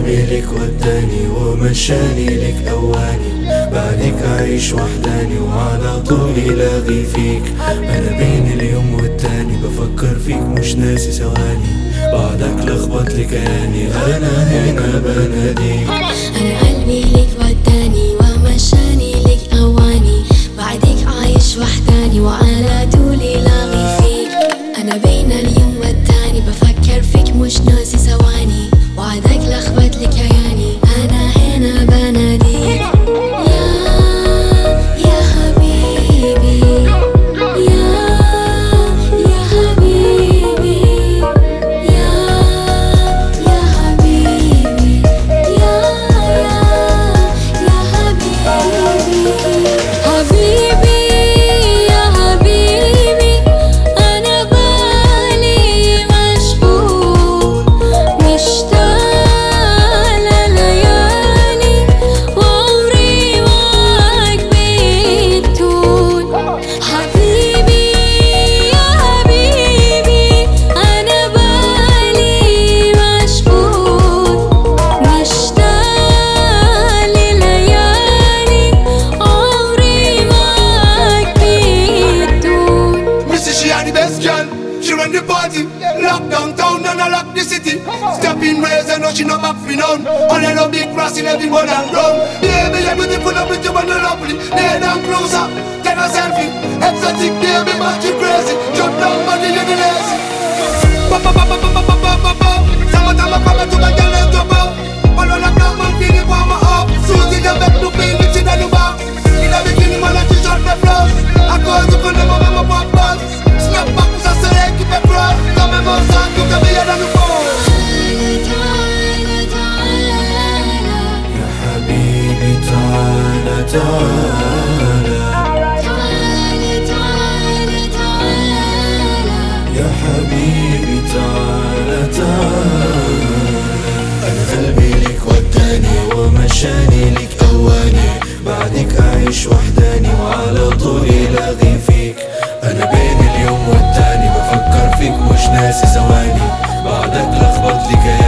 قلبي لك وداني ومشاني لك أواني، بعدك عايش وحداني وعلى طولي لاغي فيك. أنا بين اليوم والتاني بفكر فيك مش ناسي ثواني، بعدك لخبط لي كياني أنا هنا بناديك. أنا قلبي لك وداني ومشاني لك أواني، بعدك عايش وحداني وعلى طولي لاغي فيك. أنا بين اليوم والتاني بفكر فيك مش ناسي ثواني، وعدك لخبط لي كياني أنا هنا بناديك. يا حبيبي يا حبيبي يا حبيبي يا حبيبي يا حبيبي، أنا بالي مشغول مشتاق لليالي وعمري معاك بيطول. حبيبي يا حبيبي، أنا بالي مشغول مشتاق لليالي عمري معاك بيطول. Missy, she had the best girl. She run the party, lock downtown and I lock the city. Step in ways, I know she not back for none. All I know big brass in every one and ground. Baby, you're beautiful and pretty and lovely. Lay down closer, take a selfie. Exotic, baby, but you crazy. Jump down, body, you're the lazy. Ba ba ba ba ba ba ba ba ba. Summertime, I'm coming to my girl and drop out. All on the ground, man, feel it warm up. Susie, you make me feel it in the bar. In the beginning, man, I just shot the floor. I go to the mama, mama, pop balls. Snap back, I say, hey, keep it broad. Come and bounce on, you can be here on the phone. يا حبيبي تعالى تعالى، يا حبيبي تعالى تعالى. أنا قلبي لك وداني ومشاني لك أواني، بعدك عايش وحداني وعلى طولي لاغي فيك. أنا بين اليوم والتاني بفكر فيك مش ناسي ثواني، بعدك لخبط لي كياني